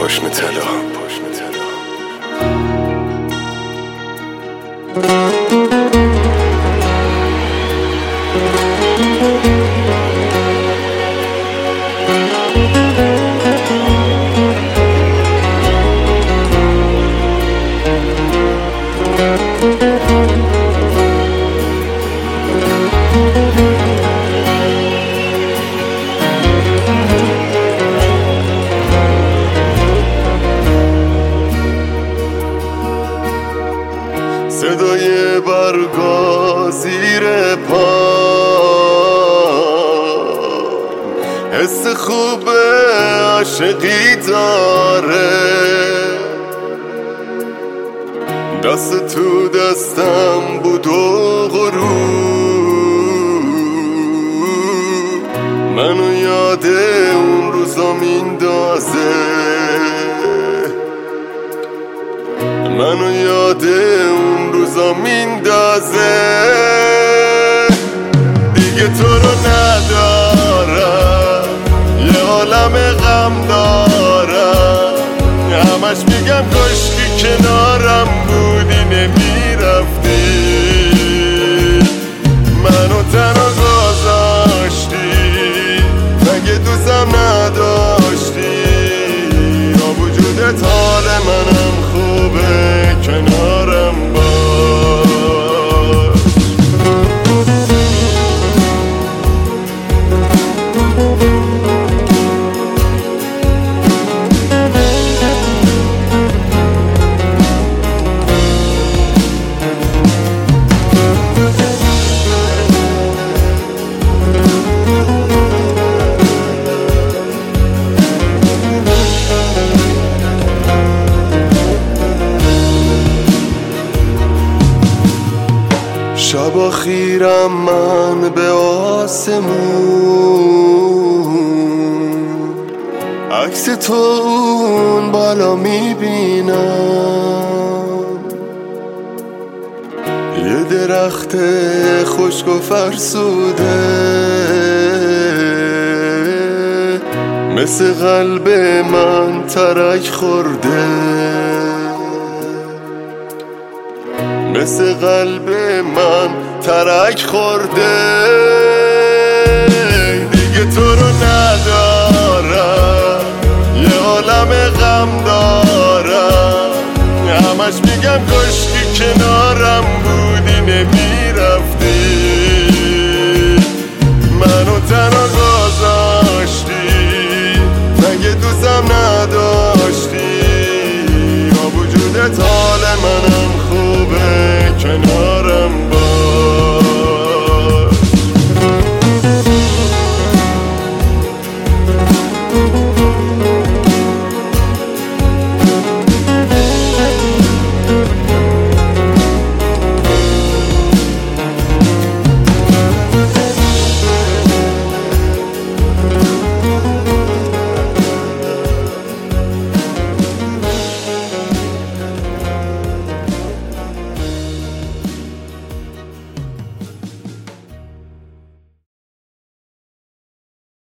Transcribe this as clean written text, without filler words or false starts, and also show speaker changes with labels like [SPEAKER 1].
[SPEAKER 1] پاشنه طلا.
[SPEAKER 2] صدای برگا زیر پا، حس خوب عاشقی داره، دست تو دستم بود و غرور منو یاد اون روزا میندازه، منو یاد اون روزا میندازه. دیگه تو رو ندارم، یه عالم غم دارم، همش میگم کاشکی کنارم بودی نمیرفتی، منو تنها گذاشتی، مگه دوستم نداشتی؟ با وجودت حال منم خوبه، کنارم باش. شب خیرم من به آسمون، عکس تو اون بالا میبینم، یه درخت خشک و فرسوده مثل قلب من ترک خورده، مثل قلب من ترک خورده. دیگه تو رو ندارم، یه عالم غم دارم، همش میگم کاشکی کنارم بودی نمیرفتی، منو تنها گذاشتی، مگه دوستم نداشتی؟ با وجودت حال منم خوبه،